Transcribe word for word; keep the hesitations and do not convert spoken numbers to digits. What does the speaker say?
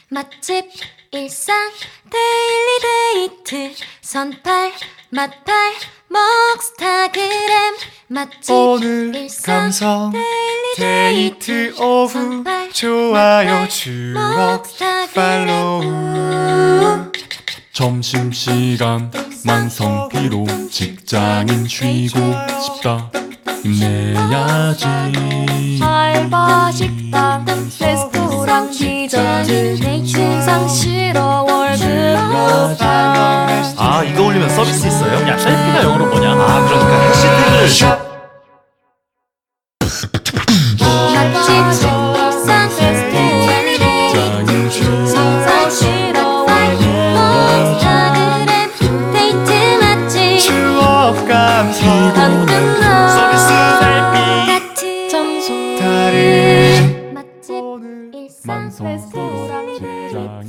맛집 일상 데일리 데이트 선팔 맛팔 먹스타그램 맛집 오늘 일상 감성 데일리 데이트 오후 선팔, 좋아요 맛팔, 추억 먹스타그램. 팔로우 점심시간 만성 피로 직장인 쉬고 싶다 힘내야지 알바 식당 레스토랑 디저트 신상 싫어 월급 받아. 아, 이거 올리면 서비스 있어요? 야, 셀피가 영어로 뭐냐? 아, 그러니까 해시태그를 맛집 일상 데일리 데이트 선팔 싫어 먹스타그램 데이트 맛집 추억 감성 안 끝나 서비스 셀피 같은 점수 다른 맛집 오늘 일상 만성 피로 직장인